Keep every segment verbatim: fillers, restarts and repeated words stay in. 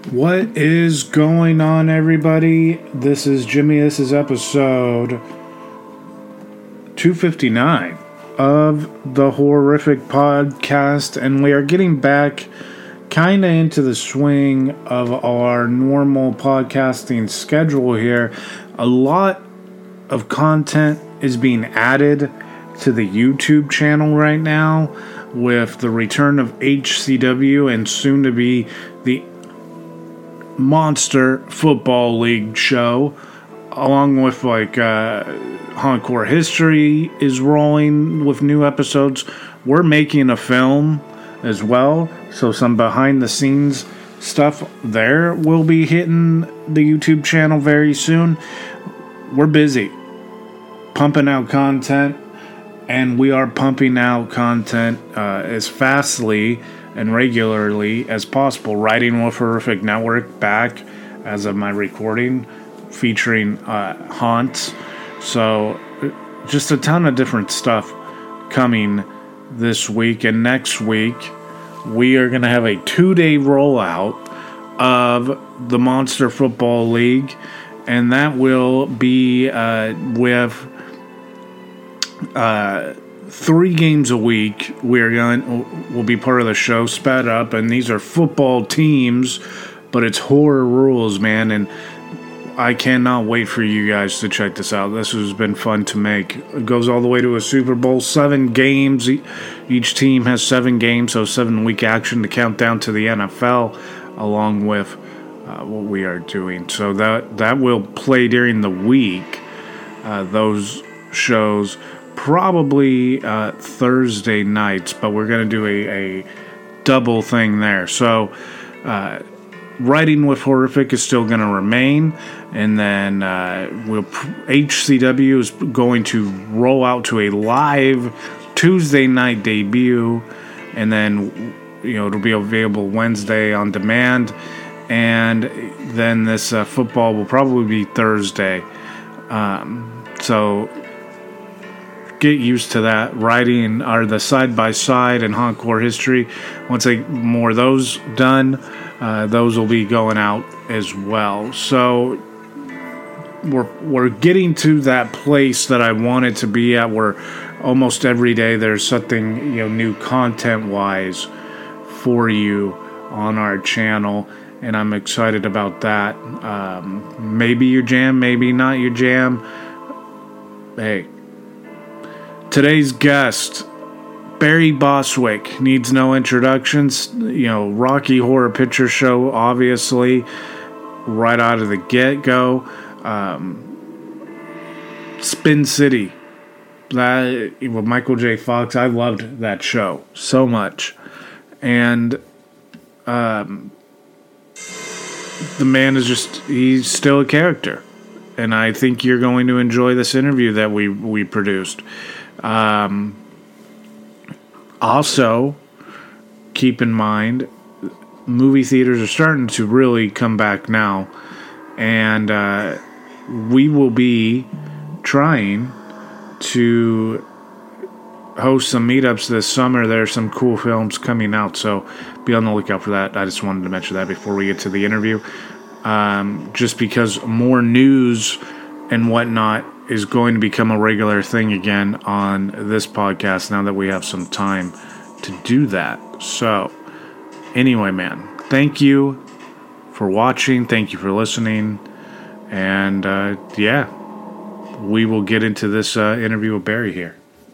What is going on, everybody? This is Jimmy. This is episode two fifty-nine of the Horrific Podcast, and we are getting back kind of into the swing of our normal podcasting schedule here. A lot of content is being added to the YouTube channel right now with the return of H C W and soon to be the Monster Football League show, along with like uh, Hardcore History is rolling with new episodes. We're making a film as well, so some behind the scenes stuff there will be hitting the YouTube channel very soon. We're busy pumping out content, and we are pumping out content uh, as fastly and regularly as possible. Writing with Horrific Network back as of my recording, featuring uh, Haunts. So just a ton of different stuff coming this week. And next week, we are going to have a two-day rollout of the Monster Football League. And that will be uh, with Uh, three games a week. We're going will be part of the show, sped up, and these are football teams, but it's horror rules, man. And I cannot wait for you guys to check this out. This has been fun to make. It goes all the way to a Super Bowl, seven games. Each team has seven games, so seven week action to count down to the N F L, along with uh, what we are doing. So that that will play during the week. Uh, those shows. Probably uh, Thursday nights, but we're going to do a, a double thing there. So, uh, Writing with Horrific is still going to remain, and then uh, we'll H C W is going to roll out to a live Tuesday night debut, and then you know it'll be available Wednesday on demand, and then this uh, football will probably be Thursday. Um, so. Get used to that. Writing are the side-by-side and Hardcore History. Once I more of those done, uh, those will be going out as well. So we're we're getting to that place that I wanted to be at, where almost every day there's something you know new content-wise for you on our channel, and I'm excited about that. Um, maybe your jam, maybe not your jam. Hey. Today's guest, Barry Bostwick, needs no introductions. You know, Rocky Horror Picture Show, obviously, right out of the get-go. Um, Spin City, that with Michael J. Fox, I loved that show so much. And um, the man is just, he's still a character. And I think you're going to enjoy this interview that we, we produced. Um, also, keep in mind, movie theaters are starting to really come back now, and uh, we will be trying to host some meetups this summer. There's some cool films coming out, so be on the lookout for that. I just wanted to mention that before we get to the interview, um, just because more news and whatnot is going to become a regular thing again on this podcast now that we have some time to do that. So, anyway, man, thank you for watching. Thank you for listening. And, uh, yeah, we will get into this uh, interview with Barry here.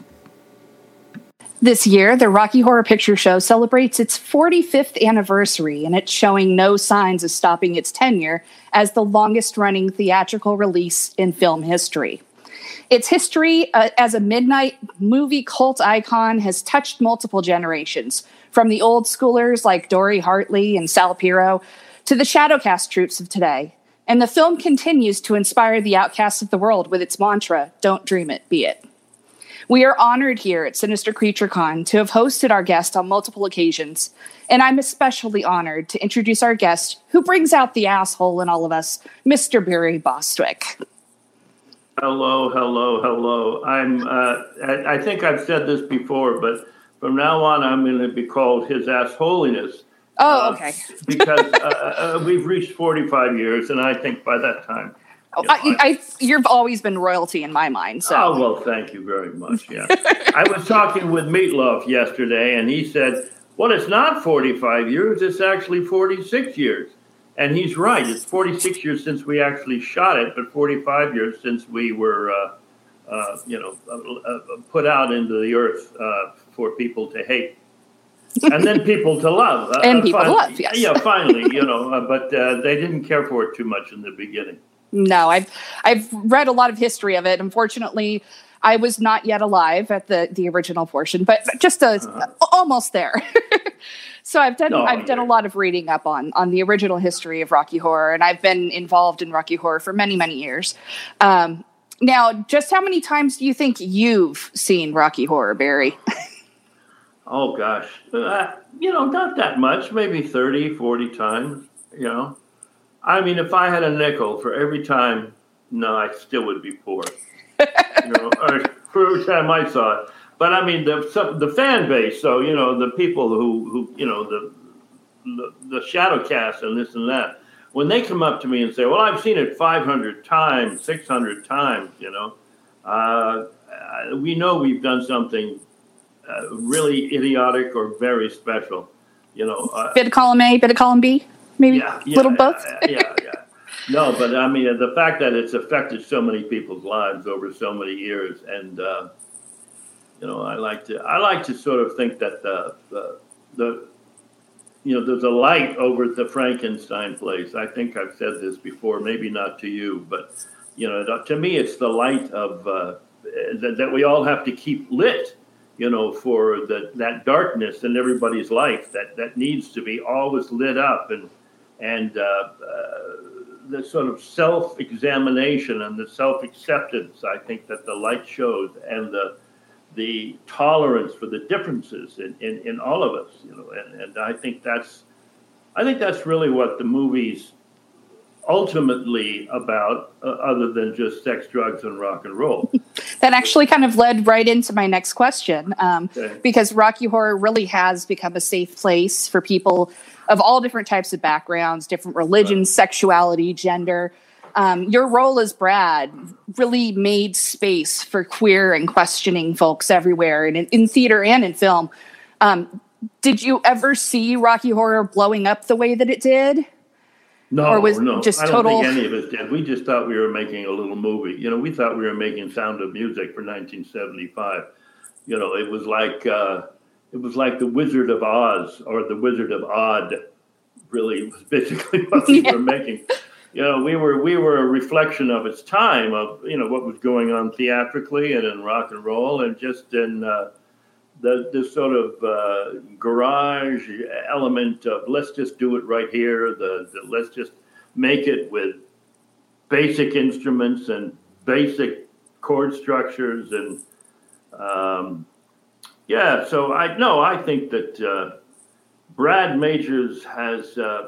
This year, the Rocky Horror Picture Show celebrates its forty-fifth anniversary, and it's showing no signs of stopping its tenure as the longest-running theatrical release in film history. Its history uh, as a midnight movie cult icon has touched multiple generations, from the old schoolers like Dory Hartley and Sal Piro to the Shadowcast troops of today. And the film continues to inspire the outcasts of the world with its mantra, "Don't dream it, be it." We are honored here at Sinister Creature Con to have hosted our guest on multiple occasions, and I'm especially honored to introduce our guest who brings out the asshole in all of us, Mister Barry Bostwick. Hello, hello, hello. I'm. Uh, I, I think I've said this before, but from now on, I'm going to be called His Ass Holiness Oh, okay. Uh, because uh, uh, we've reached forty-five years, and I think by that time. Oh, you know, I, I, you've always been royalty in my mind. So. Oh, well, thank you very much. Yeah. I was talking with Meatloaf yesterday, and he said, well, it's not forty-five years. It's actually forty-six years. And he's right. It's forty-six years since we actually shot it, but forty-five years since we were, uh, uh, you know, uh, uh, put out into the earth uh, for people to hate. And then people to love. Uh, and people finally, to love, yes. Yeah, finally, you know, uh, but uh, they didn't care for it too much in the beginning. No, I've I've read a lot of history of it. Unfortunately, I was not yet alive at the, the original portion, but just a, uh-huh. almost there. So I've done no, I've done a lot of reading up on on the original history of Rocky Horror, and I've been involved in Rocky Horror for many many years. Um, now, just how many times do you think you've seen Rocky Horror, Barry? Oh gosh, uh, you know, not that much, maybe thirty, forty times. You know. I mean, if I had a nickel for every time, no, I still would be poor. You know, or for every time I saw it. But I mean, the some, the fan base. So you know, the people who, who you know, the, the the shadow cast and this and that. When they come up to me and say, "Well, I've seen it five hundred times, six hundred times," you know, uh, we know we've done something uh, really idiotic or very special. You know, uh, bit of column A, bit of column B. Maybe yeah, a little yeah, both. yeah, yeah. No, but I mean, the fact that it's affected so many people's lives over so many years, and uh, you know, I like to, I like to sort of think that the, the, the, you know, there's a light over at the Frankenstein place. I think I've said this before, maybe not to you, but you know, to me, it's the light of uh, that, that we all have to keep lit. You know, for the, that darkness in everybody's life that, that needs to be always lit up, and and uh, uh, the sort of self-examination and the self-acceptance, I think that the light shows, and the the tolerance for the differences in, in, in all of us, you know, and, and I think that's I think that's really what the movie's ultimately about, uh, other than just sex, drugs, and rock and roll. That actually kind of led right into my next question, um, okay. because Rocky Horror really has become a safe place for people of all different types of backgrounds, different religions, right. sexuality, gender. Um, your role as Brad really made space for queer and questioning folks everywhere, and in, in theater and in film. Um, did you ever see Rocky Horror blowing up the way that it did? No, or was no, just I don't total... think any of us did. We just thought we were making a little movie. You know, we thought we were making Sound of Music for nineteen seventy-five. You know, it was like uh, it was like The Wizard of Oz or The Wizard of Odd. Really, was basically what we yeah. were making. You know, we were we were a reflection of its time, of you know what was going on theatrically and in rock and roll, and just in uh, the this sort of uh, garage element of let's just do it right here. The, the let's just make it with basic instruments and basic chord structures, and um, yeah. So I no, I think that uh, Brad Majors has. Uh,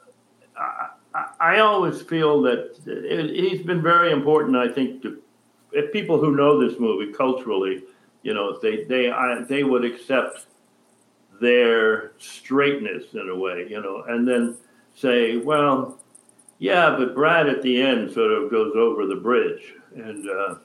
I, I always feel that it, he's been very important. I think to if people who know this movie culturally. You know, they they I, they would accept their straightness in a way, you know, and then say, well, yeah, but Brad at the end sort of goes over the bridge, and uh,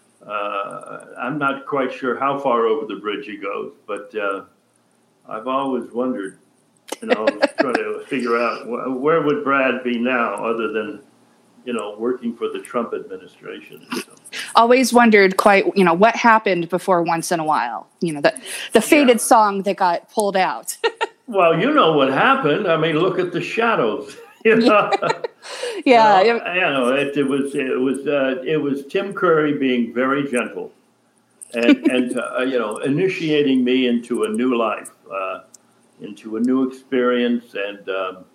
uh, I'm not quite sure how far over the bridge he goes, but uh, I've always wondered, you know, trying to figure out wh- where would Brad be now, other than you know working for the Trump administration. And so. Always wondered quite, you know, what happened before Once in a While, you know, the, the faded yeah. song that got pulled out. Well, you know what happened. I mean, look at the shadows. You know, yeah, you know, you know it, it was it was uh, it was Tim Curry being very gentle, and and uh, you know, initiating me into a new life, uh, into a new experience, and um,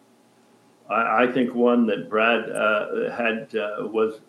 I, I think one that Brad uh, had uh, was.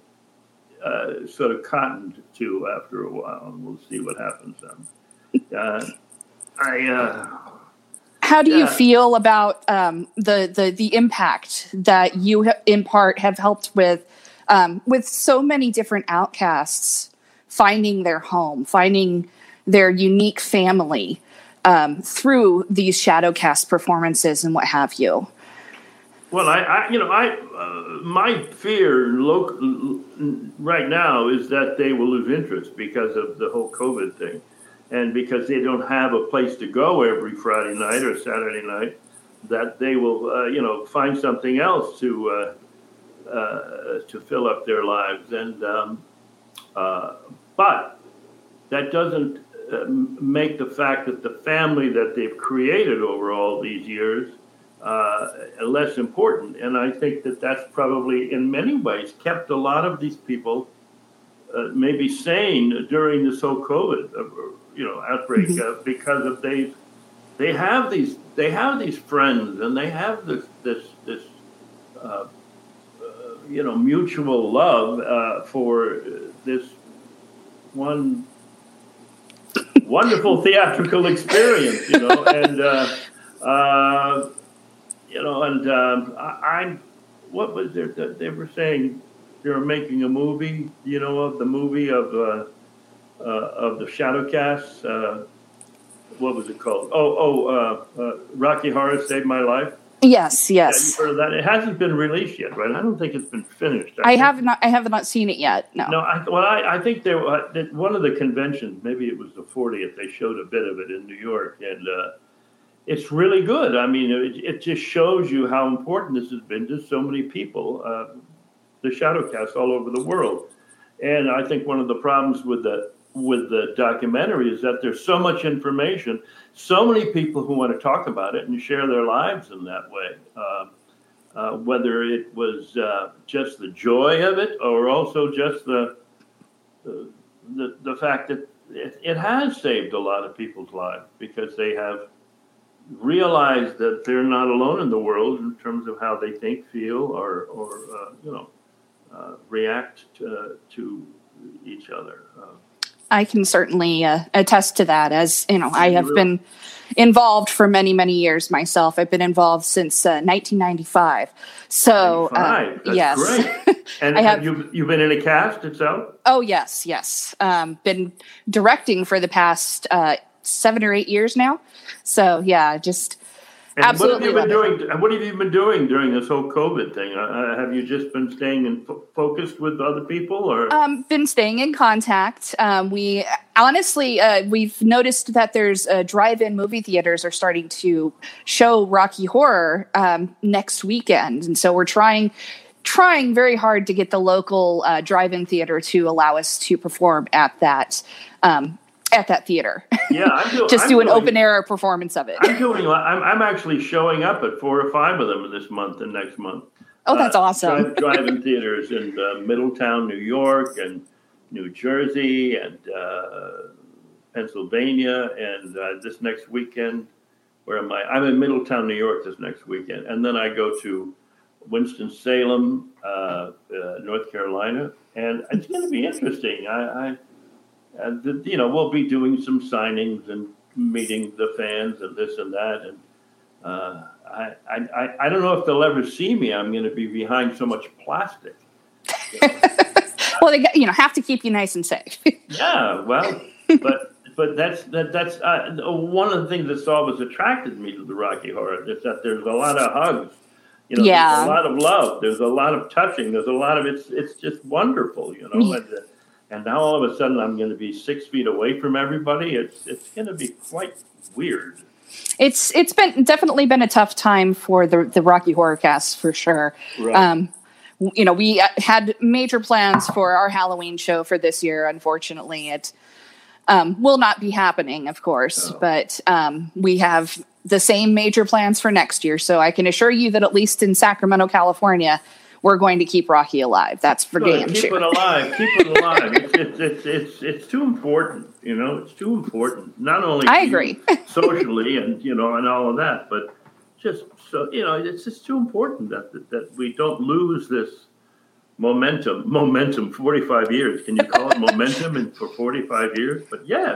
Uh, sort of cottoned to after a while, and we'll see what happens then. Uh, I. Uh, How do yeah. you feel about um, the the the impact that you ha- in part have helped with um, with so many different outcasts finding their home, finding their unique family? um, through these Shadowcast performances and what have you? Well, I, I you know, I uh, my fear local, right now is that they will lose interest because of the whole COVID thing, and because they don't have a place to go every Friday night or Saturday night, that they will, uh, you know, find something else to uh, uh, to fill up their lives. And um, uh, but that doesn't uh, make the fact that the family that they've created over all these years uh, less important. And I think that that's probably, in many ways, kept a lot of these people uh, maybe sane during this whole COVID, uh, you know, outbreak mm-hmm. uh, because of they they have these they have these friends and they have this this this uh, uh, you know mutual love uh, for this one wonderful theatrical experience, you know, and uh, uh, you know, and um, I, I, what was there that they were saying? They were making a movie, you know, of the movie of uh, uh, of the Shadowcast. Uh, what was it called? Oh, oh, uh, uh, Rocky Horror Saved My Life. Yes, yes. Yeah, you've heard of that? It hasn't been released yet, right? I don't think it's been finished. I, I have not. I have not seen it yet. No. No. I, well, I, I think there. Uh, one of the conventions, maybe it was the fortieth. They showed a bit of it in New York, and uh, it's really good. I mean, it, it just shows you how important this has been to so many people. Uh, the Shadowcast all over the world, and I think one of the problems with the with the documentary is that there's so much information, so many people who want to talk about it and share their lives in that way. Uh, uh, whether it was uh, just the joy of it, or also just the the the, the fact that it, it has saved a lot of people's lives because they have realized that they're not alone in the world in terms of how they think, feel, or or uh, you know uh, react to, to each other. Uh, I can certainly uh, attest to that, as you know, I have been involved for many, many years myself. I've been involved since uh, nineteen ninety-five. So, uh, That's yes, great. And I have have you you've been in a cast itself? Oh yes, yes. Um, been directing for the past uh, seven or eight years now. So yeah, just. And Absolutely. What have you been doing? What have you been doing during this whole COVID thing? Uh, have you just been staying in fo- focused with other people, or um, been staying in contact? Um, we honestly, uh, we've noticed that there's uh, drive-in movie theaters are starting to show Rocky Horror um, next weekend, and so we're trying trying very hard to get the local uh, drive-in theater to allow us to perform at that. Um, At that theater, yeah, I'm do, just I'm do an doing, open air performance of it. I'm doing. I'm, I'm actually showing up at four or five of them this month and next month. Oh, that's uh, awesome! Drive, drive-in theaters in uh, Middletown, New York, and New Jersey, and uh, Pennsylvania, and uh, this next weekend. Where am I? I'm in Middletown, New York, this next weekend, and then I go to Winston-Salem, uh, uh, North Carolina, and it's going to be interesting. I. I Uh, the, you know, we'll be doing some signings and meeting the fans and this and that. And uh, I, I, I don't know if they'll ever see me. I'm going to be behind so much plastic. You know? Well, they you know have to keep you nice and safe. Yeah, well, but but that's that that's uh, one of the things that's always attracted me to the Rocky Horror is that there's a lot of hugs. You know, yeah. There's a lot of love. There's a lot of touching. There's a lot of it's it's just wonderful. You know. Yeah. And, uh, And now all of a sudden I'm going to be six feet away from everybody. It's it's going to be quite weird. It's it's been definitely been a tough time for the the Rocky Horror Cast for sure. Right. Um, you know, we had major plans for our Halloween show for this year. Unfortunately, it um, will not be happening, of course. Oh. But um, we have the same major plans for next year. So I can assure you that at least in Sacramento, California, we're going to keep Rocky alive. That's for Good, damn keep sure. Keep it alive. Keep it alive. It's, it's, it's, it's, it's too important, you know. It's too important. Not only I agree. socially and, you know, and all of that, but just so, you know, it's just too important that, that, that we don't lose this momentum. Momentum, forty-five years. Can you call it momentum in, for forty-five years? But yes,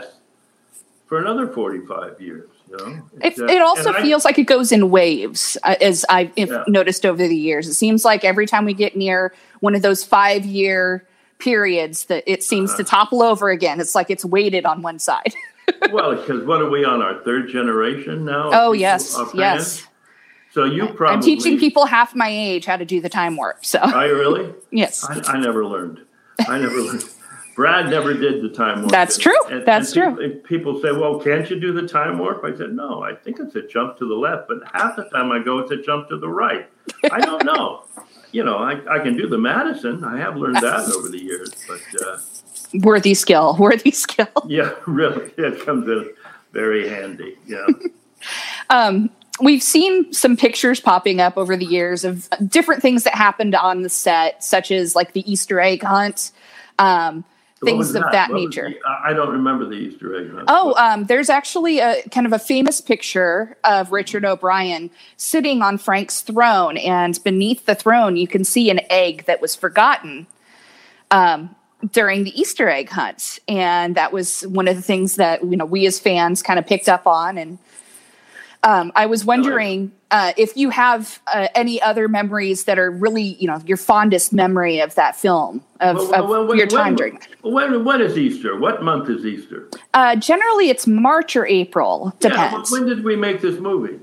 for another forty-five years. You know, it, uh, it also feels I, like it goes in waves, uh, as I've yeah. noticed over the years. It seems like every time we get near one of those five-year periods, that it seems uh, to topple over again. It's like it's weighted on one side. Well, because what are we on our third generation now? Oh, People yes, are fans? yes. So you probably I'm teaching people half my age how to do the time warp. So Are you really? yes, I, I never learned. I never learned. Brad never did the time warp. That's and, true. And, That's and true. People, people say, "Well, can't you do the time warp?" I said, "No, I think it's a jump to the left, but half the time I go it's a jump to the right. I don't know. You know, I, I can do the Madison. I have learned that over the years, but uh, worthy skill, worthy skill. yeah, really, it comes in very handy. Yeah." Um, we've seen some pictures popping up over the years of different things that happened on the set, such as like the Easter egg hunt, um, things of that, that nature. The, I don't remember the Easter egg hunt. Oh, um, there's actually a kind of a famous picture of Richard O'Brien sitting on Frank's throne, and beneath the throne, you can see an egg that was forgotten um, during the Easter egg hunt, and that was one of the things that you know we as fans kind of picked up on. And um, I was wondering uh, if you have uh, any other memories that are really, you know, your fondest memory of that film, of, well, of well, when, your time when, during that. When, when is Easter? What month is Easter? Uh, generally, it's March or April. Depends. Yeah, when did we make this movie?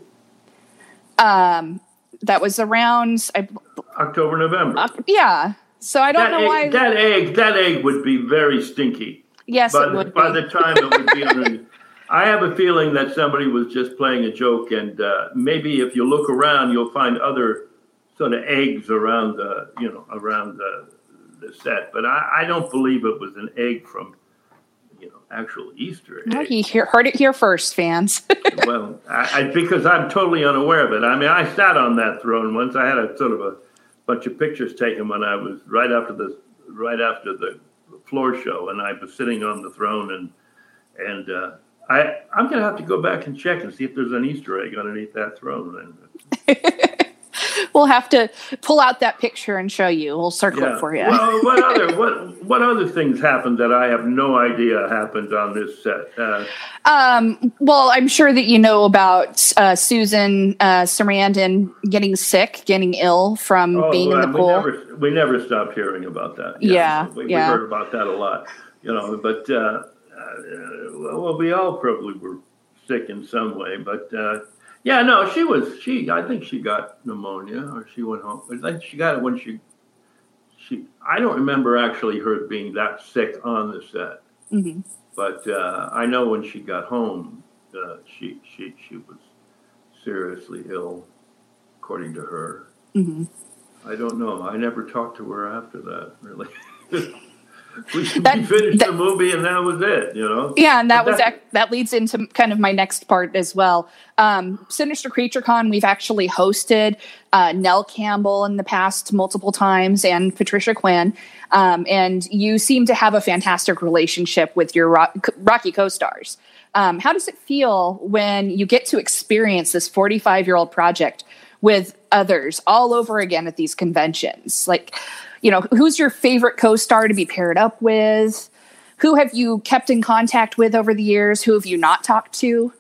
Um, that was around I, October, November. Uh, yeah. So I don't that know egg, why that egg. That egg would be very stinky. Yes, by it the, would by be. the time it would be on. I have a feeling that somebody was just playing a joke, and uh, maybe if you look around, you'll find other sort of eggs around the, you know, around the, the set. But I, I don't believe it was an egg from, you know, actual Easter egg. Well, you hear, heard it here first, fans. Well, I, I, because I'm totally unaware of it. I mean, I sat on that throne once. I had a sort of a bunch of pictures taken when I was right after the right after the floor show, and I was sitting on the throne, and and. Uh, I, I'm going to have to go back and check and see if there's an Easter egg underneath that throne. We'll have to pull out that picture and show you. We'll circle yeah. it for you. Well, what other what what other things happened that I have no idea happened on this set? Uh, um, well, I'm sure that you know about uh, Susan uh, Sarandon getting sick, getting ill from oh, being well, in the we pool. Never, we never stopped hearing about that. Yeah, we, yeah. we heard about that a lot, you know. But uh, uh, well, we all probably were sick in some way. But uh, yeah, no, she was. She, I think she got pneumonia, or she went home. I think she got it when she. She, I don't remember actually her being that sick on the set. Mm-hmm. But uh, I know when she got home, uh, she she she was seriously ill, according to her. Mm-hmm. I don't know. I never talked to her after that, really. we, That- we finished that- the movie, and that was it. You know. Yeah, and that But was that- ac- that leads into kind of my next part as well. Um, Sinister Creature Con, we've actually hosted uh, Nell Campbell in the past multiple times, and Patricia Quinn, um, and you seem to have a fantastic relationship with your Rock- Rocky co-stars. Um, how does it feel when you get to experience this forty-five-year-old project with others all over again at these conventions? Like, you know, who's your favorite co-star to be paired up with? Who have you kept in contact with over the years? Who have you not talked to?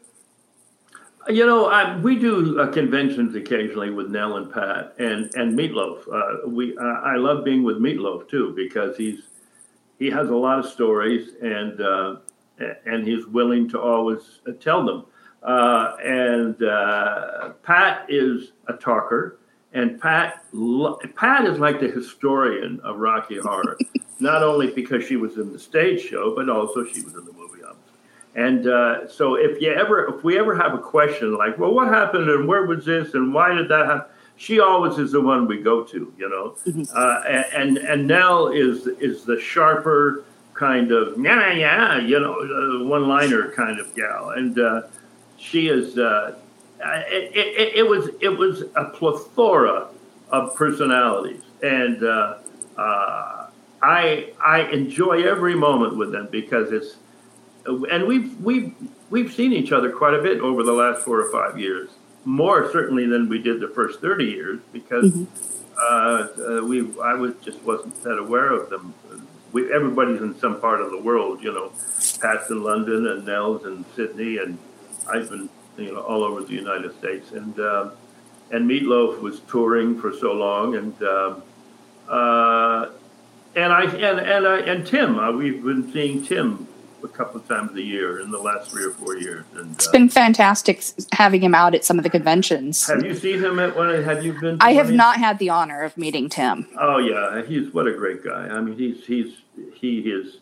You know, I, we do uh, conventions occasionally with Nell and Pat and and Meatloaf. Uh, we uh, I love being with Meatloaf too, because he's he has a lot of stories, and uh, and he's willing to always tell them. Uh, and uh, Pat is a talker, and Pat Pat is like the historian of Rocky Horror, not only because she was in the stage show, but also she was in the movie. And uh, so if you ever, if we ever have a question like, well, what happened and where was this and why did that happen? She always is the one we go to, you know. Mm-hmm. uh, and and Nell is is the sharper kind of yeah yeah you know uh, one-liner kind of gal, and uh, she is. Uh, it, it, it was it was a plethora of personalities, and uh, uh, I I enjoy every moment with them because it's. And we've we've we've seen each other quite a bit over the last four or five years, more certainly than we did the first thirty years, because mm-hmm. uh, uh, we I was just wasn't that aware of them. We, everybody's in some part of the world, you know. Pat's in London, and Nell's in Sydney, and I've been you know all over the United States, and uh, and Meatloaf was touring for so long, and um, uh, and I and and I and Tim, uh, we've been seeing Tim. a couple of times a year in the last three or four years. And it's uh, been fantastic having him out at some of the conventions. Have you seen him at one? Have you been? I have not had the honor of meeting Tim. Oh yeah, he's what a great guy. I mean, he's he's he is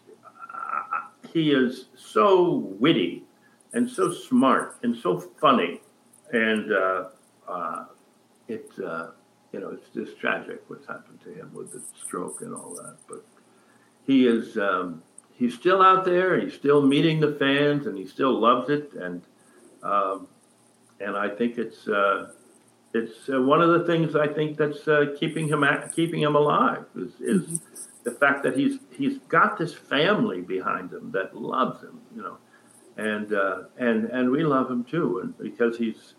uh, he is so witty and so smart and so funny, and uh, uh, it uh, you know it's just tragic what's happened to him with the stroke and all that. But he is um, he's still out there. He's still meeting the fans, and he still loves it. And um, and I think it's. Uh, It's uh, one of the things I think that's uh, keeping him at, keeping him alive is, is mm-hmm. the fact that he's he's got this family behind him that loves him, you know, and uh, and and we love him too, and because he's,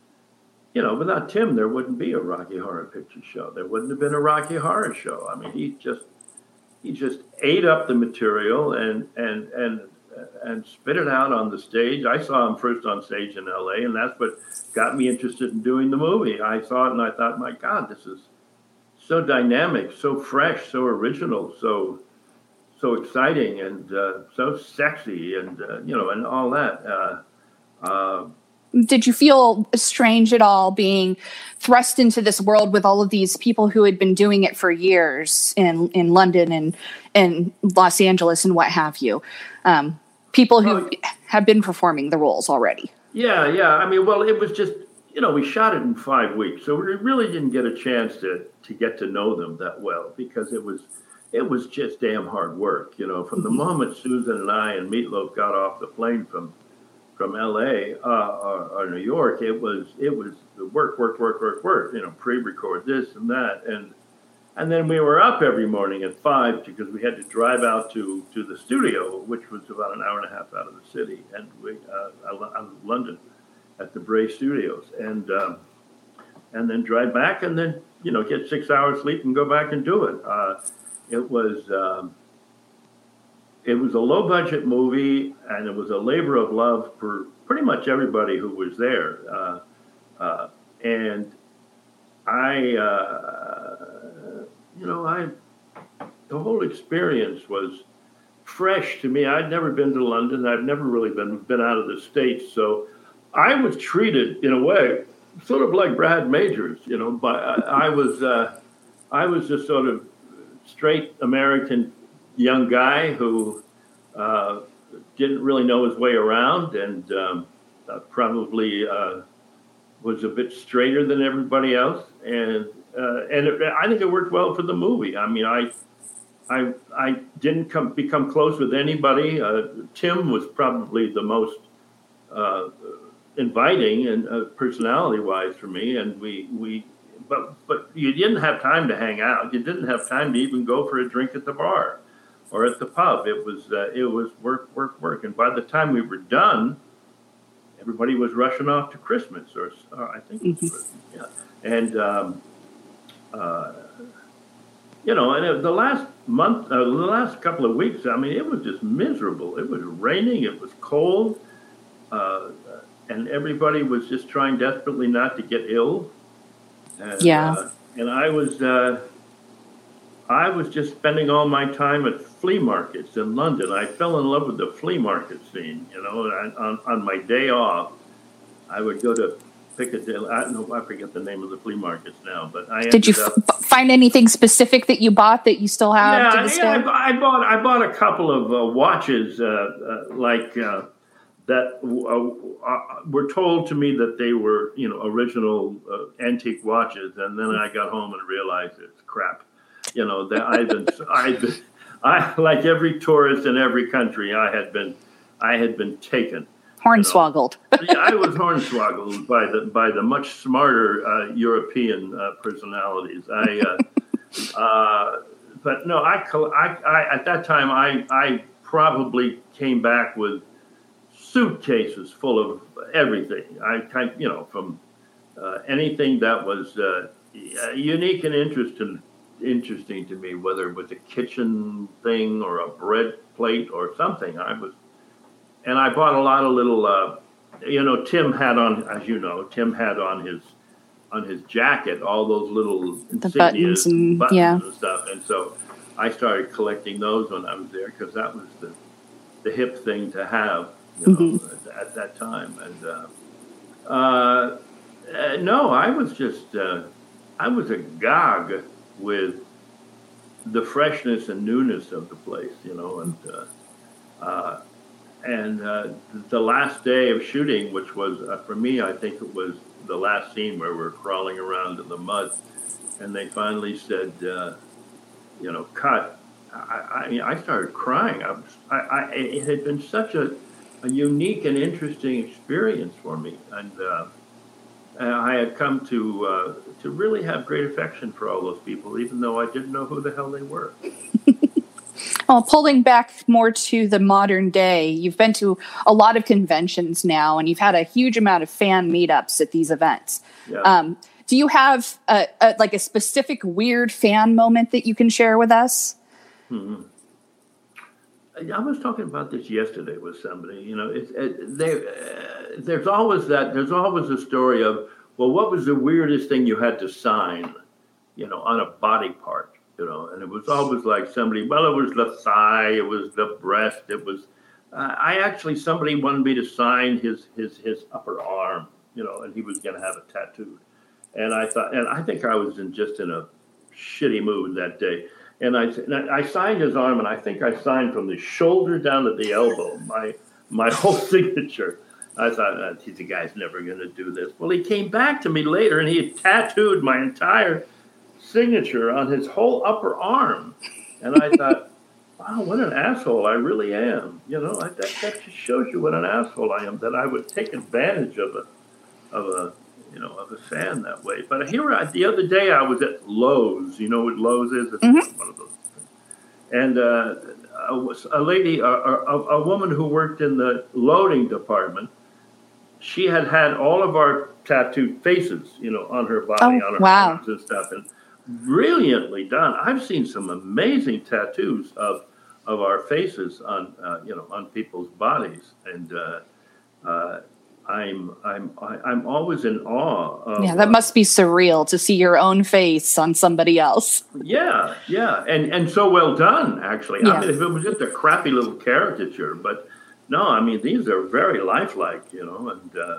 you know, without Tim there wouldn't be a Rocky Horror Picture Show. There wouldn't have been a Rocky Horror Show. I mean, he just he just ate up the material and and and. and spit it out on the stage. I saw him first on stage in L A, and that's what got me interested in doing the movie. I saw it and I thought, my God, this is so dynamic, so fresh, so original, so so exciting, and uh, so sexy, and uh, you know, and all that. Uh, uh, Did you feel strange at all being thrust into this world with all of these people who had been doing it for years in, in London and, and Los Angeles and what have you? Um, people who well, have been performing the roles already. Yeah, yeah. I mean, well, it was just, you know, we shot it in five weeks. So we really didn't get a chance to, to get to know them that well because it was it was just damn hard work. You know, from the moment Susan and I and Meatloaf got off the plane from from L A uh, or, or New York, it was it was work, work, work, work, work. You know, pre-record this and that, and and then we were up every morning at five because we had to drive out to, to the studio, which was about an hour and a half out of the city, and we uh, out of London at the Bray Studios, and um, and then drive back, and then you know get six hours sleep and go back and do it. Uh, it was. Um, It was a low-budget movie, and it was a labor of love for pretty much everybody who was there. Uh, uh, and I, uh, you know, I, the whole experience was fresh to me. I'd never been to London. I've never really been been out of the States, so I was treated in a way sort of like Brad Majors. You know, but I, I was, uh, I was just sort of straight American young guy who uh, didn't really know his way around, and um, uh, probably uh, was a bit straighter than everybody else. And uh, and it, I think it worked well for the movie. I mean, I I I didn't come become close with anybody. Uh, Tim was probably the most uh, inviting and uh, personality-wise for me, and we we. But but you didn't have time to hang out. You didn't have time to even go for a drink at the bar or at the pub. It was uh, it was work, work, work. And by the time we were done, everybody was rushing off to Christmas, or, or I think it was mm-hmm. Christmas. Yeah. And um, uh, you know, and it, the last month, uh, the last couple of weeks, I mean, it was just miserable. It was raining. It was cold, uh, and everybody was just trying desperately not to get ill. And, yeah, uh, and I was uh, I was just spending all my time at flea markets in London. I fell in love with the flea market scene. You know, and on on my day off, I would go to Piccadilly. I don't know, I forget the name of the flea markets now, but I did you up, f- find anything specific that you bought that you still have? Yeah, to this yeah. day? I, I bought I bought a couple of uh, watches uh, uh, like. Uh, that uh, uh, were told to me that they were, you know, original uh, antique watches, and then I got home and realized it's crap. You know, that I've been, I've been, I like every tourist in every country, I had been, I had been taken. Hornswoggled. You know? I was hornswoggled by the by the much smarter uh, European uh, personalities. I, uh, uh, but no, I, I, I at that time I, I probably came back with suitcases full of everything. I kind, you know, from uh, anything that was uh, unique and interesting, interesting to me, whether it was a kitchen thing or a bread plate or something. I was, and I bought a lot of little, uh, you know, Tim had on, as you know, Tim had on his on his jacket all those little the insignias, buttons and buttons yeah. and stuff, and so I started collecting those when I was there because that was the the hip thing to have, you know, mm-hmm. at, at that time. And uh, uh, uh, no, I was just, uh, I was agog with the freshness and newness of the place, you know, and uh, uh, and uh, the last day of shooting, which was uh, for me, I think it was the last scene where we're crawling around in the mud, and they finally said, uh, you know, cut. I, I, I started crying. I, was, I, I it had been such a, a unique and interesting experience for me, and uh, I had come to uh, to really have great affection for all those people, even though I didn't know who the hell they were. Well, pulling back more to the modern day, you've been to a lot of conventions now, and you've had a huge amount of fan meetups at these events. Yeah. Um, do you have a, a, like a specific weird fan moment that you can share with us? Mm-hmm. I was talking about this yesterday with somebody. You know, it's it, there. Uh, there's always that. There's always a story of, well, what was the weirdest thing you had to sign, you know, on a body part, you know? And it was always like somebody. Well, it was the thigh, it was the breast, it was. Uh, I actually somebody wanted me to sign his his his upper arm, you know, and he was going to have it tattooed. And I thought, and I think I was in just in a shitty mood that day. And I, and I signed his arm, and I think I signed from the shoulder down to the elbow, my my whole signature. I thought, uh, the guy's never going to do this. Well, he came back to me later, and he had tattooed my entire signature on his whole upper arm. And I thought, wow, what an asshole I really am. You know, I, that, that just shows you what an asshole I am, that I would take advantage of a, of a, you know, of a fan that way. But here, I, the other day, I was at Lowe's. You know what Lowe's is? It's mm-hmm. one of those things. And uh, a, a lady, a, a, a woman who worked in the loading department, she had had all of our tattooed faces, you know, on her body, oh, on her wow. arms and stuff. And brilliantly done. I've seen some amazing tattoos of of our faces on, uh, you know, on people's bodies. And uh, uh, I'm I'm I'm always in awe of, yeah, that must be surreal to see your own face on somebody else. Yeah, yeah, and and so well done, actually. Yeah. I mean, if it was just a crappy little caricature, but no, I mean, these are very lifelike, you know, and uh,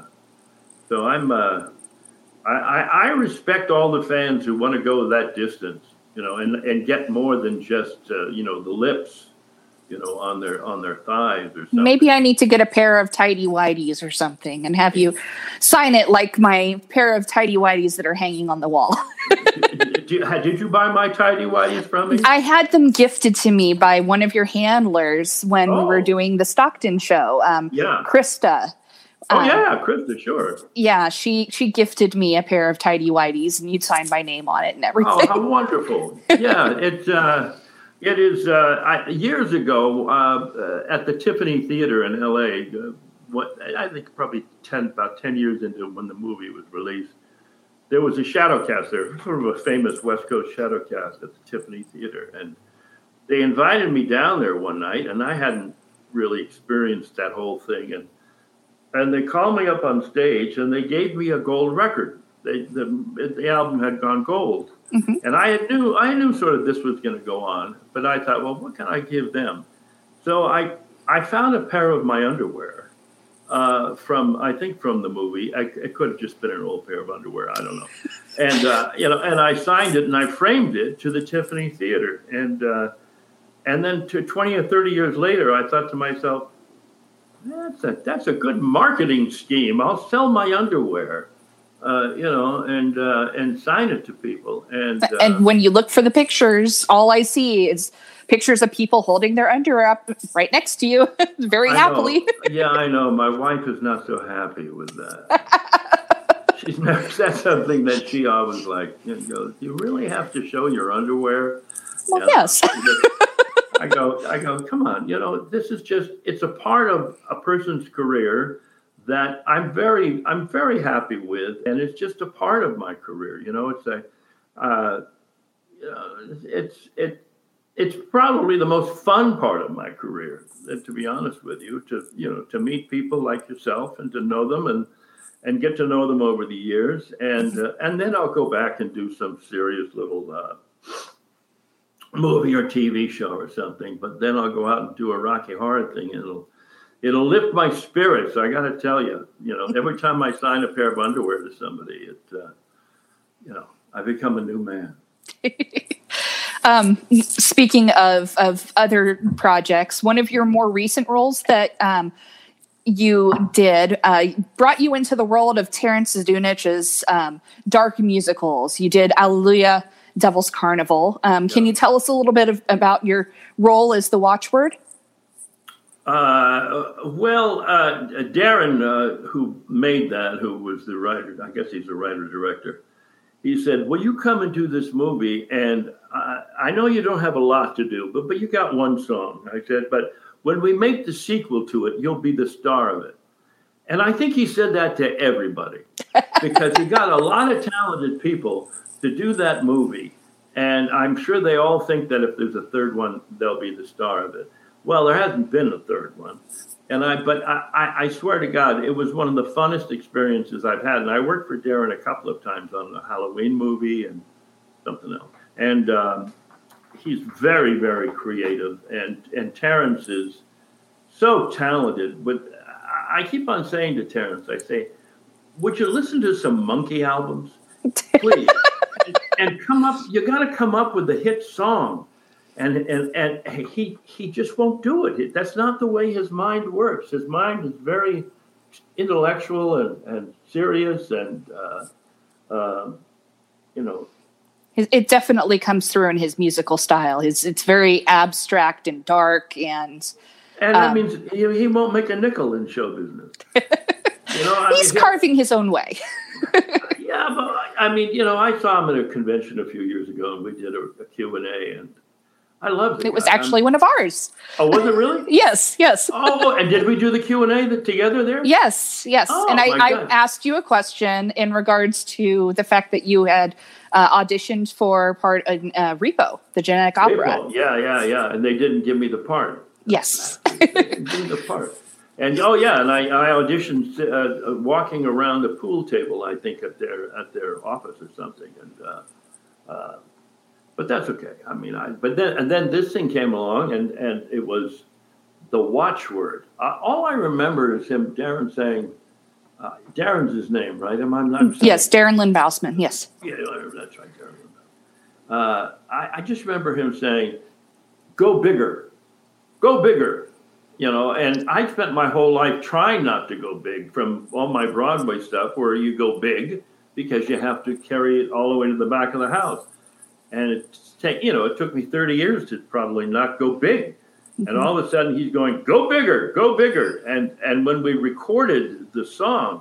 so I'm uh, I, I I respect all the fans who want to go that distance, you know, and and get more than just uh, you know, the lips, you know, on their on their thighs or something. Maybe I need to get a pair of tidy whities or something and have you sign it like my pair of tidy whities that are hanging on the wall. did, you, did you buy my tidy whities from me? I had them gifted to me by one of your handlers when oh. we were doing the Stockton show. Um, yeah, Krista. Oh um, yeah, Krista, sure. Yeah, she she gifted me a pair of tidy whities, and you'd sign my name on it and everything. Oh, how wonderful! Yeah, it. Uh, It is uh, I, years ago uh, at the Tiffany Theater in L A. Uh, what I think probably ten about ten years into when the movie was released, there was a shadowcast there, sort of a famous West Coast shadowcast at the Tiffany Theater, and they invited me down there one night, and I hadn't really experienced that whole thing, and and they called me up on stage, and they gave me a gold record. They, the the album had gone gold. Mm-hmm. And I knew I knew sort of this was going to go on, but I thought, well, what can I give them? So I I found a pair of my underwear uh, from I think from the movie. I, it could have just been an old pair of underwear. I don't know. And uh, you know, and I signed it and I framed it to the Tiffany Theater. And uh, and then to twenty or thirty years later, I thought to myself, that's a that's a good marketing scheme. I'll sell my underwear. Uh, you know, and uh, and sign it to people. And uh, and when you look for the pictures, all I see is pictures of people holding their underwear up right next to you, very I happily. Know. Yeah, I know. My wife is not so happy with that. She's never said something that she always like, you know, you really have to show your underwear. Well, you know, yes. I go, I go, come on. You know, this is just, it's a part of a person's career that I'm very, I'm very happy with, and it's just a part of my career. You know, it's a, uh, you know, it's it, it's probably the most fun part of my career. To be honest with you, to you know, to meet people like yourself and to know them and and get to know them over the years, and uh, and then I'll go back and do some serious little uh, movie or T V show or something, but then I'll go out and do a Rocky Horror thing, and it'll it'll lift my spirits. I got to tell you, you know, every time I sign a pair of underwear to somebody, it, uh, you know, I become a new man. um, speaking of of other projects, one of your more recent roles that um, you did uh, brought you into the world of Terrence Zdunich's um, dark musicals. You did Alleluia, Devil's Carnival. Um, can you tell us a little bit of, about your role as the watchword? Uh, well, uh, Darren, uh, who made that, who was the writer, I guess he's the writer-director, he said, will you come and do this movie? And I, I know you don't have a lot to do, but, but you got one song. I said, but when we make the sequel to it, you'll be the star of it. And I think he said that to everybody because he got a lot of talented people to do that movie. And I'm sure they all think that if there's a third one, they'll be the star of it. Well, there hasn't been a third one. And I, but I, I swear to God, it was one of the funnest experiences I've had. And I worked for Darren a couple of times on a Halloween movie and something else. And um, he's very, very creative. And, and Terrence is so talented. But I keep on saying to Terrence, I say, would you listen to some Monkey albums? Please. and, and come up, you got to come up with a hit song. And and and he he just won't do it. That's not the way his mind works. His mind is very intellectual and, and serious, and uh, uh, you know, it definitely comes through in his musical style. His it's very abstract and dark, and and that um, means he, he won't make a nickel in show business. You know, I he's mean, carving he, his own way. Yeah, but I mean, you know, I saw him at a convention a few years ago, and we did a, a Q and A, and I loved it. It was actually I'm, one of ours. Oh, was it really? Yes, yes. Oh, and did we do the Q and A together there? Yes, yes. Oh, and I, I asked you a question in regards to the fact that you had uh, auditioned for part of uh, Repo, the Genetic Opera. Repo. Yeah, yeah, yeah. And they didn't give me the part. Yes. They didn't give me the part. And oh yeah, and I, I auditioned uh, walking around the pool table, I think, at their at their office or something, and. Uh, uh, But that's okay. I mean, I but then and then this thing came along, and, and it was the watchword. Uh, all I remember is him, Darren saying, uh, Darren's his name, right? Am I not? Yes, Darren Lynn Bousman. Yes. Yeah, that's right, Darren Lynn Bousman. Uh, I, I just remember him saying, "Go bigger, go bigger," you know. And I spent my whole life trying not to go big. From all my Broadway stuff, where you go big because you have to carry it all the way to the back of the house. And it take you know it took me thirty years to probably not go big, mm-hmm. And all of a sudden he's going, go bigger, go bigger. And and when we recorded the song,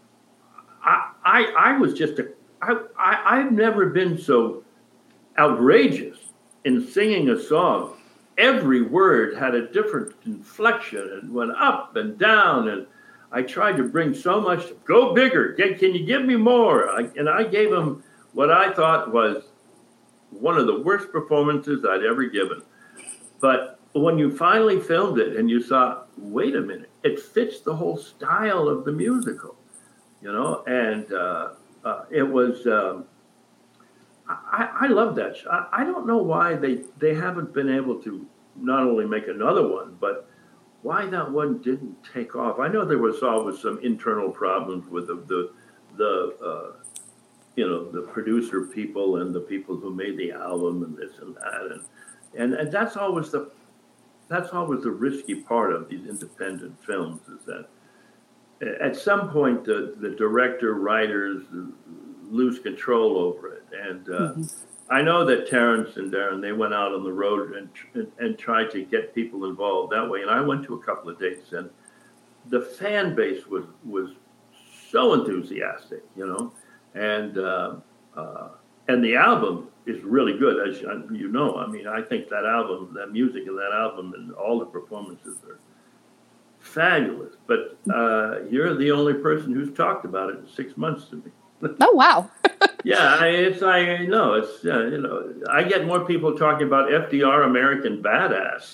I I, I was just a I, I I've never been so outrageous in singing a song. Every word had a different inflection and went up and down, and I tried to bring so much. Go bigger, can, can you give me more? I, and I gave him what I thought was one of the worst performances I'd ever given. But when you finally filmed it and you saw, wait a minute, it fits the whole style of the musical, you know, and uh, uh, it was, um, I, I love that show. I, I don't know why they, they haven't been able to not only make another one, but why that one didn't take off. I know there was always some internal problems with the, the, the uh, you know, the producer people and the people who made the album and this and that. And, and, and that's always the, that's always the risky part of these independent films, is that at some point the, the director, writers lose control over it. And uh, mm-hmm. I know that Terrence and Darren, they went out on the road and, and, and tried to get people involved that way. And I went to a couple of dates, and the fan base was, was so enthusiastic, you know. And uh, uh, and the album is really good, as you know. I mean, I think that album, that music in that album, and all the performances are fabulous. But uh, you're the only person who's talked about it in six months to me. Oh wow! Yeah, I, it's I know it's uh, you know I get more people talking about F D R American Badass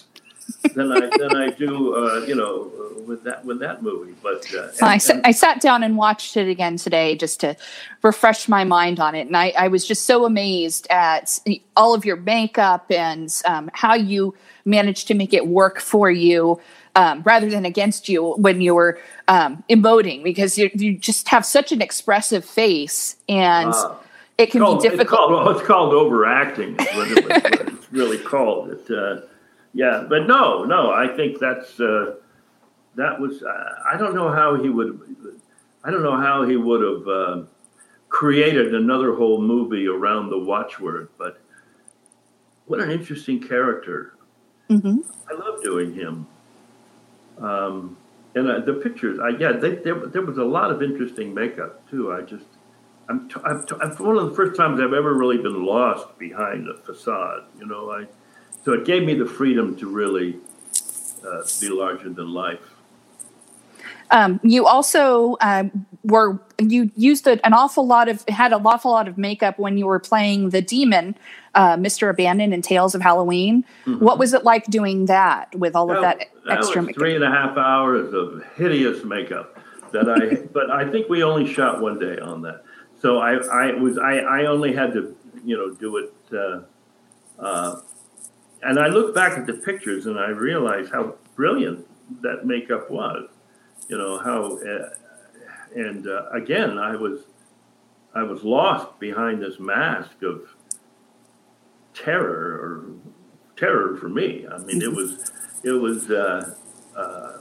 than I than I do, uh, you know, uh, with that with that movie. But uh, Well, and, I, sa- and, I sat down and watched it again today just to refresh my mind on it. And I, I was just so amazed at all of your makeup and um, how you managed to make it work for you um, rather than against you when you were um, emoting, because you, you just have such an expressive face, and uh, it can called, be difficult. It's called, well, it's called overacting. Is what, it was, what it's really called. It, uh, yeah, but no, no. I think that's uh, that was. Uh, I don't know how he would. I don't know how he would have uh, created another whole movie around the watchword. But what an interesting character. Mm-hmm. I love doing him. Um, and uh, the pictures, I yeah, they, there there was a lot of interesting makeup too. I just. I'm, t- I'm, t- I'm one of the first times I've ever really been lost behind a facade. You know, I so it gave me the freedom to really uh, be larger than life. Um, you also um, were you used a, an awful lot of had an awful lot of makeup when you were playing the demon, uh, Mister Abandon in Tales of Halloween. Mm-hmm. What was it like doing that with all of that, that, that extra was makeup? Three and a half hours of hideous makeup that I, but I think we only shot one day on that. So I, I was I, I only had to, you know, do it, uh, uh, and I look back at the pictures and I realize how brilliant that makeup was, you know how, uh, and uh, again I was I was lost behind this mask of terror or terror for me. I mean, it was it was uh, uh,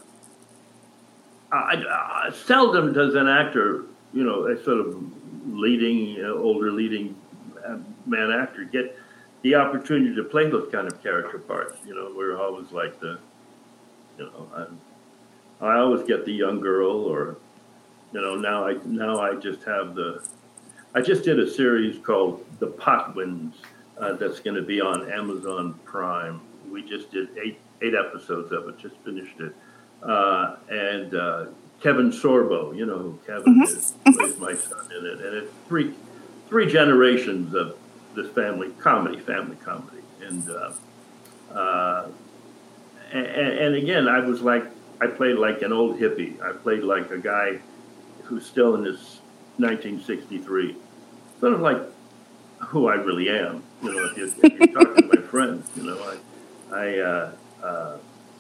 I, I, seldom does an actor, you know, a sort of leading, uh, older leading man actor get the opportunity to play those kind of character parts. You know, we're always like the, you know, I, I always get the young girl, or, you know, now I now I just have the, I just did a series called The Potwins uh, that's going to be on Amazon Prime. We just did eight eight episodes of it, just finished it, uh, and. Uh, Kevin Sorbo, you know who Kevin mm-hmm. is, plays my son in it, and it's three, three generations of this family comedy, family comedy, and uh, uh, and, and again, I was like, I played like an old hippie. I played like a guy who's still in his nineteen sixty-three, sort of like who I really am. You know, if you, if you talk to my friends, you know, I, I, uh, uh,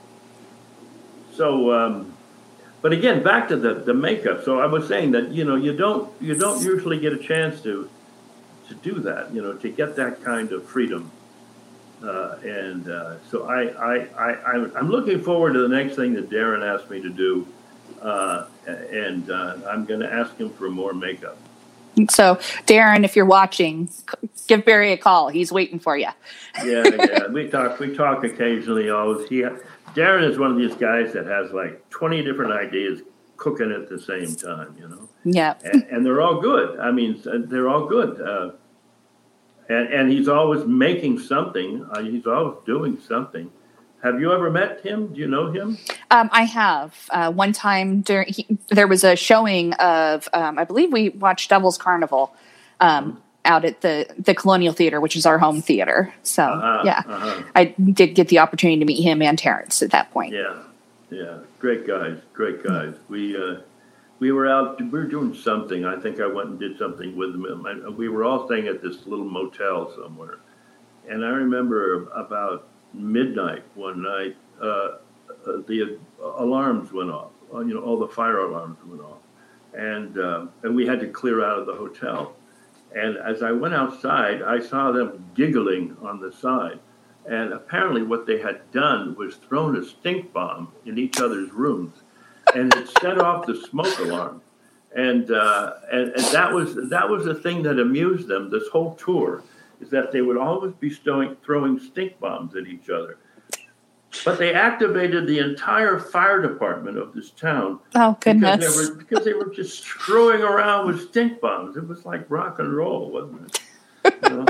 so. Um, But again, back to the, the makeup. So I was saying that, you know, you don't you don't usually get a chance to to do that, you know, to get that kind of freedom. Uh, and uh, so I, I, I, I'm looking forward to the next thing that Darren asked me to do. Uh, and uh, I'm going to ask him for more makeup. So, Darren, if you're watching, give Barry a call. He's waiting for you. yeah, yeah. We talk, we talk occasionally. Always. He, Darren is one of these guys that has like twenty different ideas cooking at the same time, you know? Yeah. And, and they're all good. I mean, they're all good. Uh, and, and he's always making something. Uh, he's always doing something. Have you ever met him? Do you know him? Um, I have. Uh, one time during, he, there was a showing of, um, I believe we watched Devil's Carnival um, mm-hmm. out at the, the Colonial Theater, which is our home theater. So, uh-huh, yeah, uh-huh. I did get the opportunity to meet him and Terrence at that point. Yeah, yeah. Great guys, great guys. We uh, we were out, we were doing something. I think I went and did something with them. I, we were all staying at this little motel somewhere. And I remember about midnight one night, uh, the alarms went off. You know, all the fire alarms went off, and uh, and we had to clear out of the hotel. And as I went outside, I saw them giggling on the side, and apparently what they had done was thrown a stink bomb in each other's rooms, and it set off the smoke alarm. And, uh, and and that was that was the thing that amused them this whole tour, is that they would always be stowing, throwing stink bombs at each other. But they activated the entire fire department of this town. Oh, goodness. Because they were, because they were just screwing around with stink bombs. It was like rock and roll, wasn't it? You know?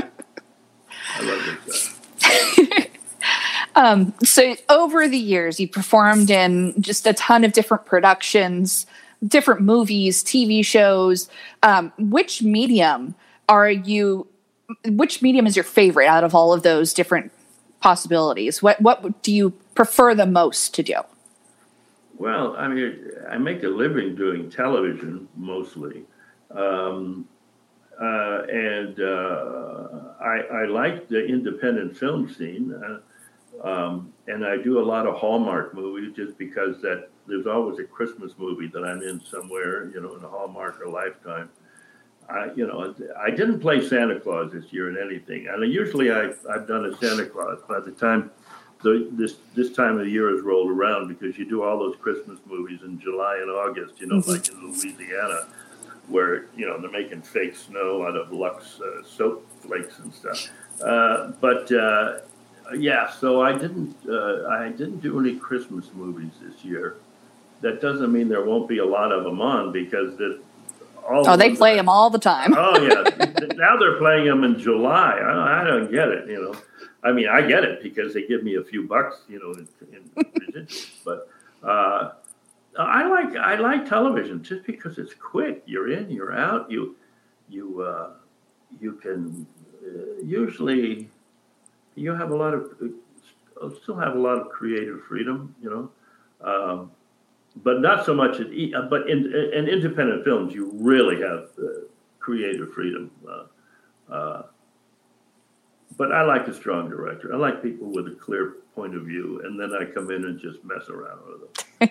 I love this guy. um, so over the years, you performed in just a ton of different productions, different movies, T V shows. Um, which medium are you... Which medium is your favorite out of all of those different possibilities? What what do you prefer the most to do? Well, I mean, I make a living doing television mostly. Um, uh, and uh, I, I like the independent film scene. Uh, um, and I do a lot of Hallmark movies just because that there's always a Christmas movie that I'm in somewhere, you know, in a Hallmark or Lifetime. I, you know, I didn't play Santa Claus this year in anything. And usually I, I've done a Santa Claus by the time the, this this time of the year has rolled around, because you do all those Christmas movies in July and August, you know, mm-hmm. like in Louisiana, where, you know, they're making fake snow out of Lux uh, soap flakes and stuff. Uh, but, uh, yeah, so I didn't uh, I didn't do any Christmas movies this year. That doesn't mean there won't be a lot of them on, because the All oh, they play that, them all the time. Oh, yeah. Now they're playing them in July. I don't, I don't get it, you know. I mean, I get it because they give me a few bucks, you know, in, in residuals. But uh, I like I like television just because it's quick. You're in, you're out. You you uh, you can uh, usually you have a lot of uh, still have a lot of creative freedom, you know. Um, But not so much, at, but in, in independent films, you really have uh, creative freedom. Uh, uh, but I like a strong director. I like people with a clear point of view, and then I come in and just mess around with them.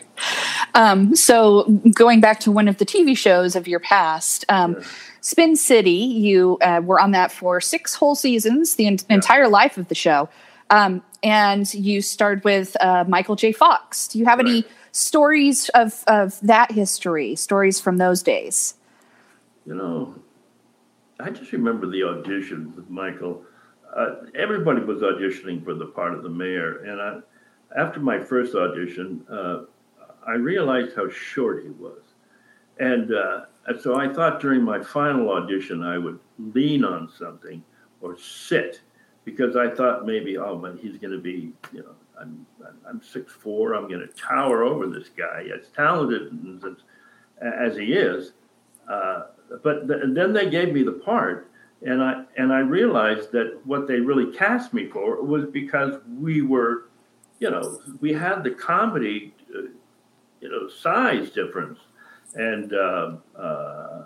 um, so going back to one of the T V shows of your past, um, yeah. Spin City, you uh, were on that for six whole seasons, the en- yeah. entire life of the show. Um, and you starred with uh, Michael J. Fox. Do you have right. any stories of, of that history, stories from those days? You know, I just remember the audition with Michael. Uh, everybody was auditioning for the part of the mayor. And I, after my first audition, uh, I realized how short he was. And uh, so I thought during my final audition, I would lean on something or sit, because I thought maybe, oh, but he's going to be, you know, I'm I'm six foot four. I'm going to tower over this guy, as talented as, as he is. Uh, but th- then they gave me the part, and I and I realized that what they really cast me for was because we were, you know, we had the comedy, uh, you know, size difference, and uh, uh,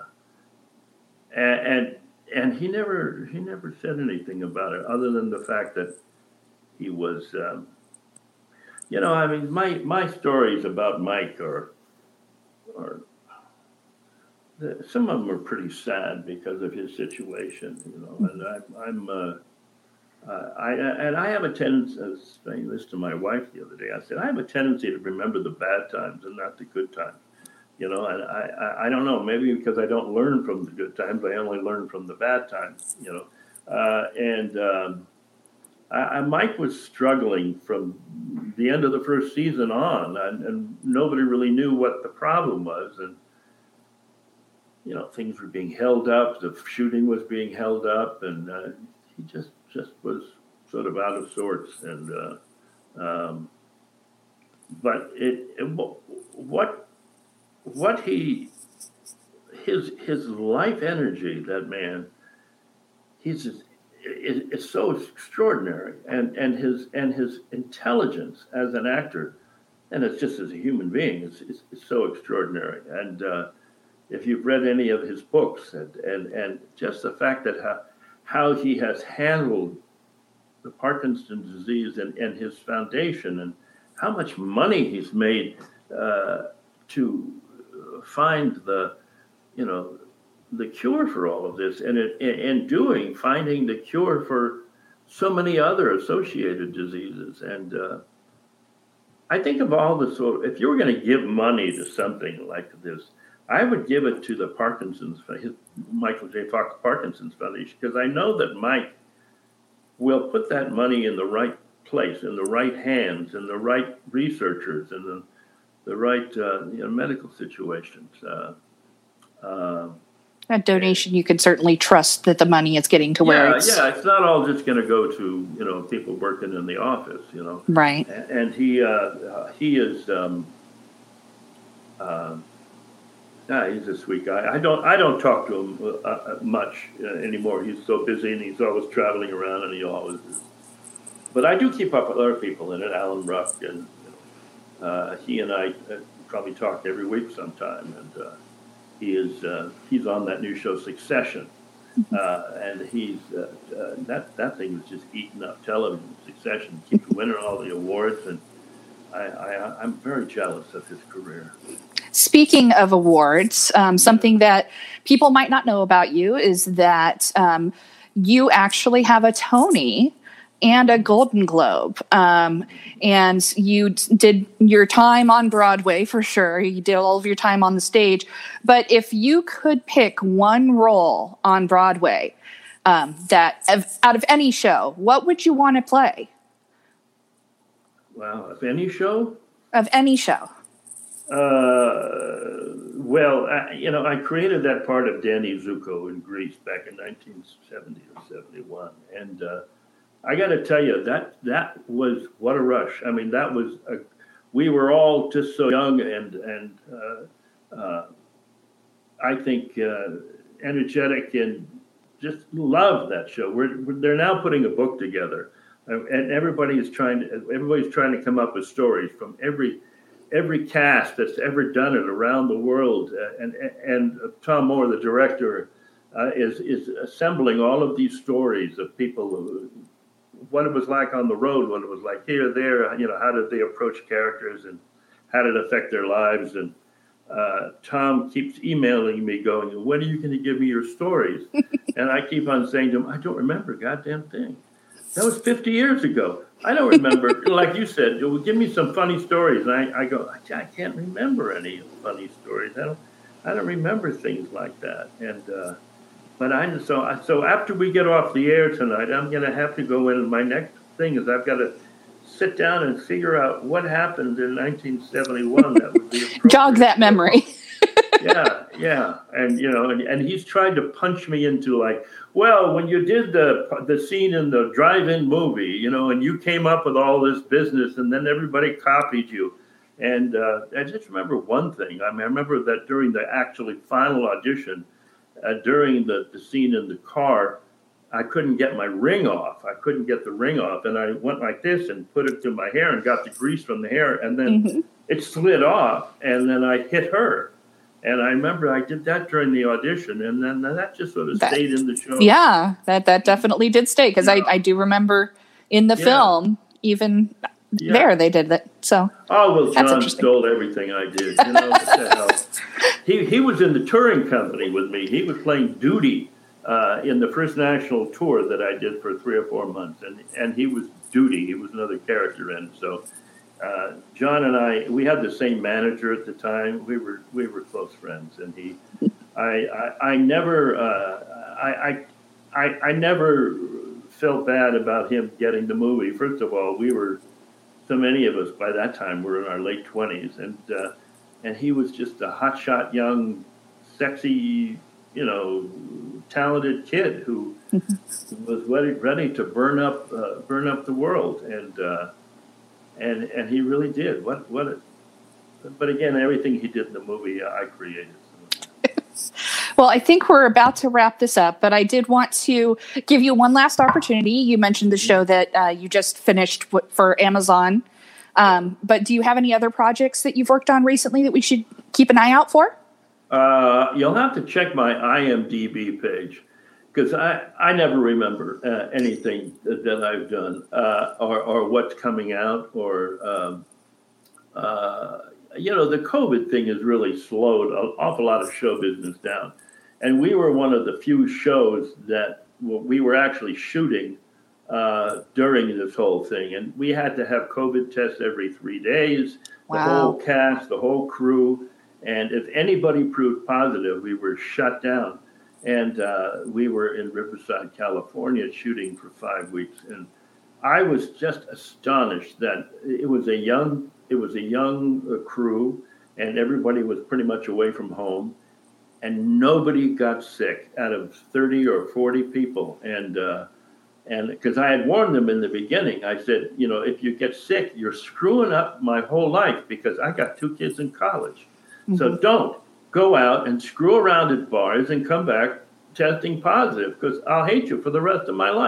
and. and And he never he never said anything about it, other than the fact that he was, um, you know, I mean, my my stories about Mike are, are some of them are pretty sad because of his situation, you know. And I, I'm, uh, uh, I and I have a tendency. I was saying this to my wife the other day. I said I have a tendency to remember the bad times and not the good times. You know, and I, I, I don't know, maybe because I don't learn from the good times, I only learn from the bad times, you know. Uh, and um, I, I, Mike was struggling from the end of the first season on, and, and nobody really knew what the problem was. And, you know, things were being held up, the shooting was being held up, and uh, he just, just was sort of out of sorts. And, uh, um, but it, it what, What he, his his life energy, that man, he's it, it's so extraordinary, and and his and his intelligence as an actor, and it's just as a human being, it's it's, it's so extraordinary. And uh, if you've read any of his books, and and and just the fact that how how he has handled the Parkinson's disease and and his foundation, and how much money he's made uh, to find the, you know, the cure for all of this, and it, in doing, finding the cure for so many other associated diseases. And uh, I think of all the sort, if you were going to give money to something like this, I would give it to the Parkinson's, his, Michael J. Fox Parkinson's Foundation, because I know that Mike will put that money in the right place, in the right hands, in the right researchers, and the the right uh, you know, medical situations. Uh, uh, a donation, you can certainly trust that the money is getting to where yeah, it's... Yeah, it's not all just going to go to, you know, people working in the office, you know. Right. And, and he uh, he is, um, uh, yeah, he's a sweet guy. I don't I don't talk to him uh, much uh, anymore. He's so busy, and he's always traveling around, and he always is but I do keep up with other people in it. Alan Ruck, and you know, uh, he and I uh, probably talk every week sometime, and uh, he is uh, he's on that new show Succession, uh, and he's uh, uh, that that thing is just eating up television. Succession keeps winning all the awards, and I, I I'm very jealous of his career. Speaking of awards, um, something that people might not know about you is that um, you actually have a Tony and a Golden Globe. Um, and you d- did your time on Broadway for sure. You did all of your time on the stage. But if you could pick one role on Broadway um, that of, out of any show, what would you want to play? Wow, of any show? Of any show. Uh, well, I, you know, I created that part of Danny Zuko in Grease back in nineteen seventy or seventy-one. And uh, I got to tell you, that that was, what a rush. I mean, that was, a, we were all just so young and, and uh, uh, I think uh, energetic and just loved that show. We're, we're, they're now putting a book together. And everybody is trying to, everybody's trying to come up with stories from every every cast that's ever done it around the world, uh, and and Tom Moore, the director, uh, is is assembling all of these stories of people, who, what it was like on the road, what it was like here, there. You know, how did they approach characters, and how did it affect their lives? And uh, Tom keeps emailing me, going, "When are you going to give me your stories?" And I keep on saying to him, "I don't remember a goddamn thing. That was fifty years ago. I don't remember." Like you said, well, give me some funny stories. And I, I go, I, I can't remember any funny stories. I don't, I don't remember things like that. And uh, but I so so after we get off the air tonight, I'm going to have to go in. And my next thing is I've got to sit down and figure out what happened in nineteen seventy-one. That would be jog that memory. yeah, yeah, and you know, and, and he's tried to punch me into like, well, when you did the the scene in the drive-in movie, you know, and you came up with all this business, and then everybody copied you. And uh, I just remember one thing. I mean, I remember that during the actually final audition, uh, during the, the scene in the car, I couldn't get my ring off. I couldn't get the ring off, and I went like this and put it through my hair and got the grease from the hair, and then mm-hmm. it slid off, and then I hit her. And I remember I did that during the audition, and then that just sort of that, stayed in the show. Yeah, that, that definitely did stay, because yeah. I, I do remember in the yeah. film, even yeah. there they did that. So oh well, John stole everything I did. You know what the hell? He he was in the touring company with me. He was playing Duty uh, in the first national tour that I did for three or four months, and and he was Duty. He was another character in. So. Uh, John and I, we had the same manager at the time. We were we were close friends, and he, I, I, I never, uh, I, I, I never felt bad about him getting the movie. First of all, we were, so many of us by that time were in our late twenties, and uh, and he was just a hotshot, young, sexy, you know, talented kid who was ready ready to burn up uh, burn up the world, and. Uh, And and he really did. What what? A, but again, everything he did in the movie, I created. Well, I think we're about to wrap this up, but I did want to give you one last opportunity. You mentioned the show that uh, you just finished for Amazon, um, but do you have any other projects that you've worked on recently that we should keep an eye out for? Uh, you'll have to check my I M D B page. Because I, I never remember uh, anything that, that I've done uh, or, or what's coming out or, um, uh, you know, the COVID thing has really slowed an awful lot of show business down. And we were one of the few shows that we were actually shooting uh, during this whole thing. And we had to have COVID tests every three days, wow. the whole cast, the whole crew. And if anybody proved positive, we were shut down. And uh, we were in Riverside, California, shooting for five weeks, and I was just astonished that it was a young, it was a young uh, crew, and everybody was pretty much away from home, and nobody got sick out of thirty or forty people, and uh, and because I had warned them in the beginning, I said, you know, if you get sick, you're screwing up my whole life because I got two kids in college, mm-hmm. so don't. Go out and screw around at bars and come back testing positive because I'll hate you for the rest of my life.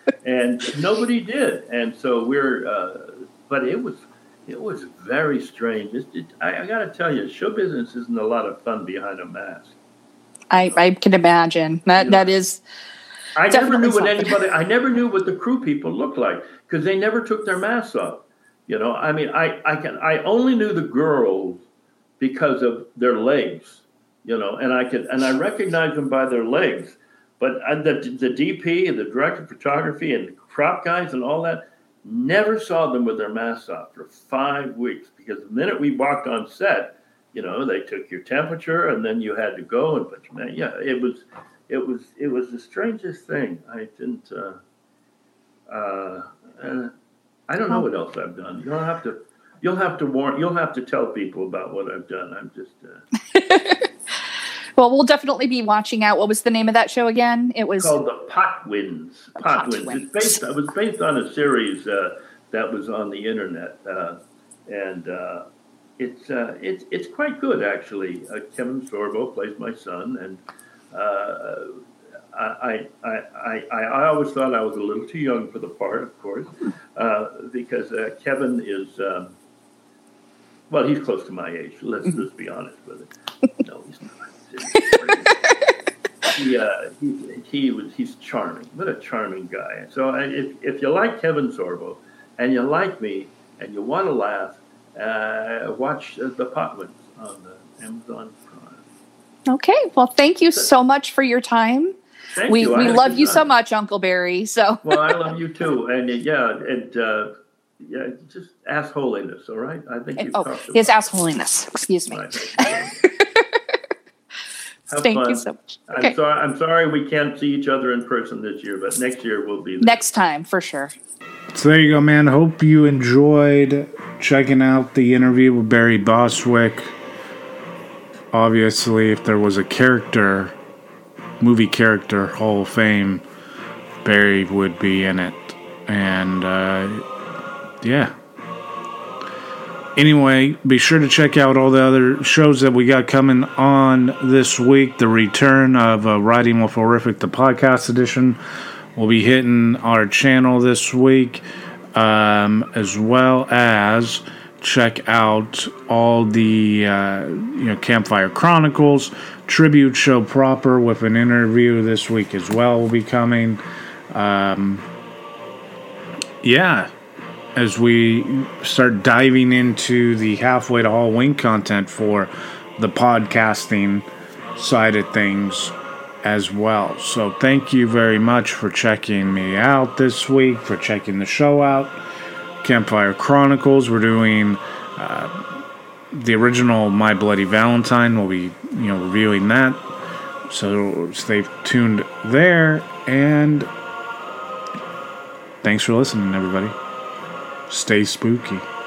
and nobody did. And so we're, uh, but it was, it was very strange. It, it, I, I got to tell you, show business isn't a lot of fun behind a mask. I, I can imagine that. You know, that is. I never knew what anybody. I never knew what the crew people looked like because they never took their masks off. You know, I mean, I, I can. I only knew the girls because of their legs. You know, and I could, and I recognized them by their legs. But the the D P, the director of photography, and the crop guys, and all that, never saw them with their masks off for five weeks. Because the minute we walked on set, you know, they took your temperature, and then you had to go and put your mask. Yeah, it was, it was, it was the strangest thing. I didn't. Uh, uh, uh, I don't know what else I've done. You'll have to, you'll have to warn, you'll have to tell people about what I've done. I'm just. Uh, Well, we'll definitely be watching out. What was the name of that show again? It was called The Potwins. Potwins. It's based. It was based on a series uh, that was on the internet, uh, and uh, it's uh, it's it's quite good actually. Uh, Kevin Sorbo plays my son, and uh, I, I I I I always thought I was a little too young for the part, of course, uh, because uh, Kevin is. Um, well, he's close to my age. Let's let's be honest with it. No, he's not. he, uh, he he was he's charming. What a charming guy. So I, if if you like Kevin Sorbo and you like me and you want to laugh, uh, watch uh, The Potwins on the Amazon Prime. Okay. Well, thank you so much for your time. Thank we you. we love you so much, Uncle Barry. So well, I love you too. And uh, yeah, and uh, yeah, just ask holiness. All right. I think you've oh, talked about his ass holiness. Excuse me. Right. Have Thank fun. you so much. Okay. I'm sorry. I'm sorry we can't see each other in person this year, but next year we'll be there. Next time for sure. So there you go, man. Hope you enjoyed checking out the interview with Barry Bostwick. Obviously, if there was a character, movie character Hall of Fame, Barry would be in it, and uh, yeah. Anyway, be sure to check out all the other shows that we got coming on this week. The return of uh, Writing with Horrific, the podcast edition, will be hitting our channel this week, um, as well as check out all the uh, you know Campfire Chronicles tribute show proper with an interview this week as well will be coming. Um, yeah. As we start diving into the Halfway to Halloween content for the podcasting side of things as well. So thank you very much for checking me out this week, for checking the show out. Campfire Chronicles, we're doing uh, the original My Bloody Valentine. We'll be, you know, reviewing that. So stay tuned there, and thanks for listening, everybody. Stay spooky.